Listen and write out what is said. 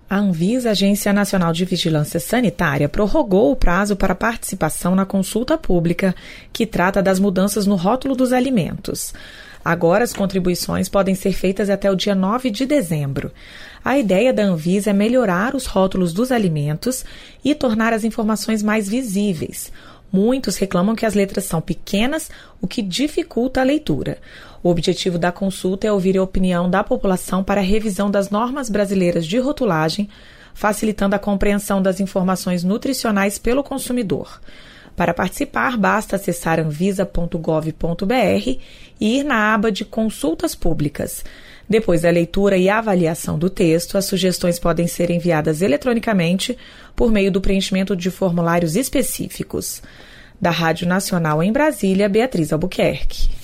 A Anvisa, Agência Nacional de Vigilância Sanitária, prorrogou o prazo para participação na consulta pública que trata das mudanças no rótulo dos alimentos. Agora, as contribuições podem ser feitas até o dia 9 de dezembro. A ideia da Anvisa é melhorar os rótulos dos alimentos e tornar as informações mais visíveis. Muitos reclamam que as letras são pequenas, o que dificulta a leitura. O objetivo da consulta é ouvir a opinião da população para a revisão das normas brasileiras de rotulagem, facilitando a compreensão das informações nutricionais pelo consumidor. Para participar, basta acessar anvisa.gov.br e ir na aba de Consultas Públicas. Depois da leitura e avaliação do texto, as sugestões podem ser enviadas eletronicamente por meio do preenchimento de formulários específicos. Da Rádio Nacional em Brasília, Beatriz Albuquerque.